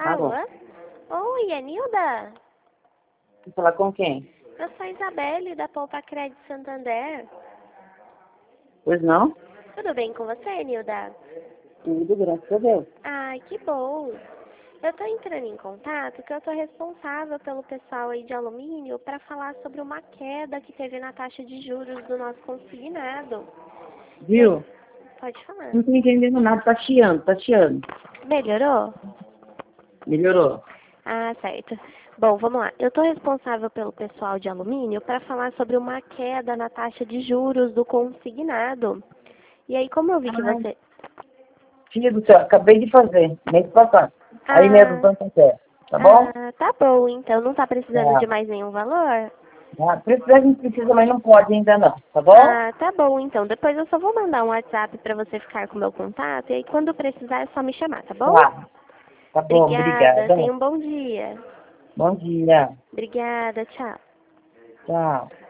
Alô? Alô? Oi, é Nilda? Vou falar com quem? Eu sou a Isabelle, da Poupa Crédito Santander. Pois não? Tudo bem com você, Nilda? Tudo, graças a Deus. Ai, que bom. Eu tô entrando em contato porque eu tô responsável pelo pessoal aí de alumínio para falar sobre uma queda que teve na taxa de juros do nosso consignado. E aí, Viu? pode falar. Não tô entendendo nada, tá chiando, tá chiando. Melhorou? Melhorou. Ah, certo. Bom, vamos lá. Eu estou responsável pelo pessoal de alumínio para falar sobre uma queda na taxa de juros do consignado. E aí, como eu vi que Ai, você... filho do céu, acabei de fazer, mês passado. Aí mesmo, Ah, tanto quer, tá bom? tá bom, então. Não está precisando de Tá. mais nenhum valor? Tá. Precisar, a gente precisa, mas não pode ainda não, tá bom? Ah, tá bom, então. Depois eu só vou mandar um WhatsApp para você ficar com o meu contato. E aí, quando precisar, é só me chamar, tá bom? Tá. Tá bom, Obrigada. obrigada. Tenha um bom dia. Bom dia. Obrigada. Tchau. Tchau.